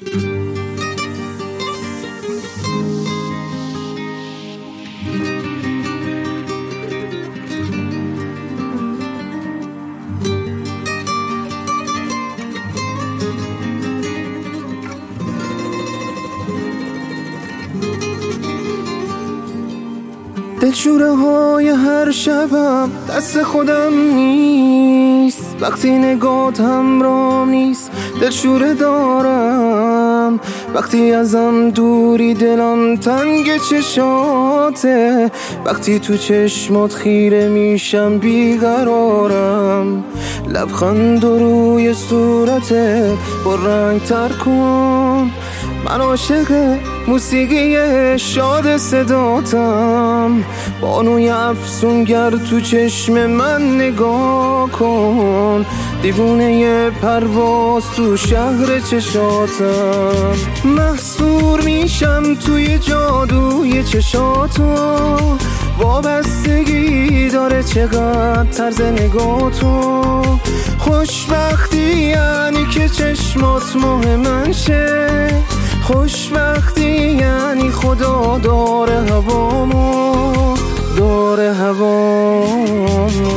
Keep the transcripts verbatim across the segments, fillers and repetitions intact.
دلشوره های هر شبم دست خودم نیست، وقتی نگات همراهم نیست دلشوره دارم، وقتی ازم دوری دلم تنگ چشاته، وقتی تو چشمات خیره میشم بیقرارم، لبخند روی صورتت با رنگ تر کن، من عاشق موسیقی شاد صداتم، بانوی افسونگر تو چشم من نگاه کن، دیوونه پرواز تو شهر چشاتم، محصور میشم توی جادوی چشاتو، وابستگی داره چقدر طرز نگاتو، خوشبختی یعنی که چشمات ماه من شه، خوشبختی یعنی خدا داره هوامو، داره هوامو.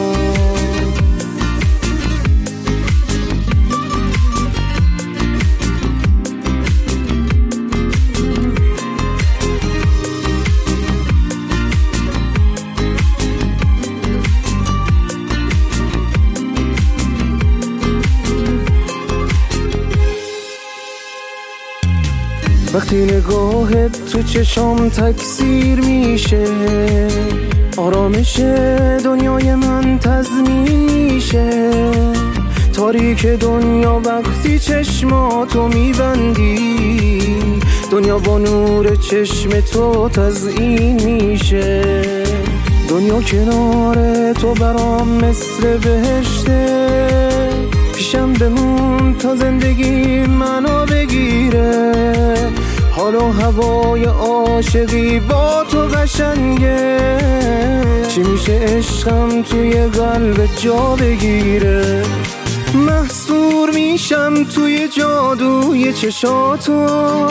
وقتی نگاهت تو چشام تکثیر میشه، آرامش دنیای من تضمین میشه، تاریک دنیا وقتی چشماتو میبندی، دنیا با نور چشم تو تزیین میشه، دنیا کنار تو برام مثل بهشته، پیشم بمون تا زندگی منو بگیره، حال و هوای عاشقی با تو قشنگه، چی میشه عشقم توی قلب جا بگیره، محصور میشم توی جادوی چشاتو،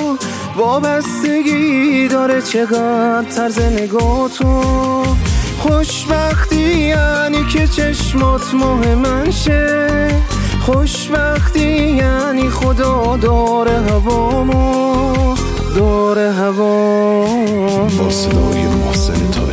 وابستگی داره چقدر طرز نگاتو، خوشبختی یعنی که چشمات ماه من شه، خوشبختی یعنی خدا داره هوامو، داره هوامو. با صدای محسن تا